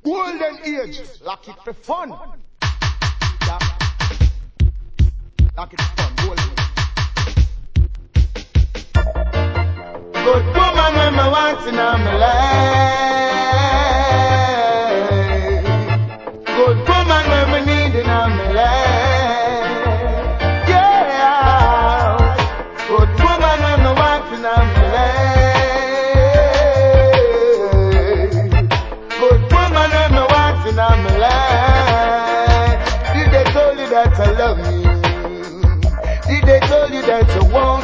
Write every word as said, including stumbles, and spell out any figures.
Golden age, lock it for fun. Yeah. Lock it for fun, golden age. Good woman when me want in my life. Good woman when me need in my life. Yeah. Good woman when me want in my life. Good woman when me want in my life. Did they tell you that I love you? Did they tell you that you want